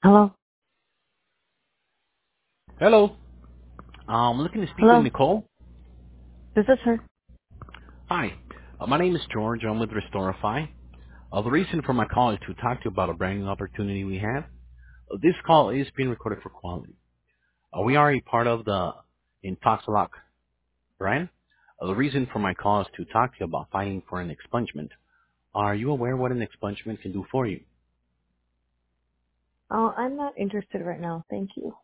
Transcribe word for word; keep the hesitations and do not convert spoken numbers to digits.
Hello? Hello. I'm looking to speak with Hello? Nicole. This is her. Hi. Uh, my name is George. I'm with Restorify. Uh, the reason for my call is to talk to you about a brand new opportunity we have. Uh, this call is being recorded for quality. Uh, we are a part of the Infoxalock brand. Uh, the reason for my call is to talk to you about fighting for an expungement. Are you aware what an expungement can do for you? Oh, I'm not interested right now. Thank you.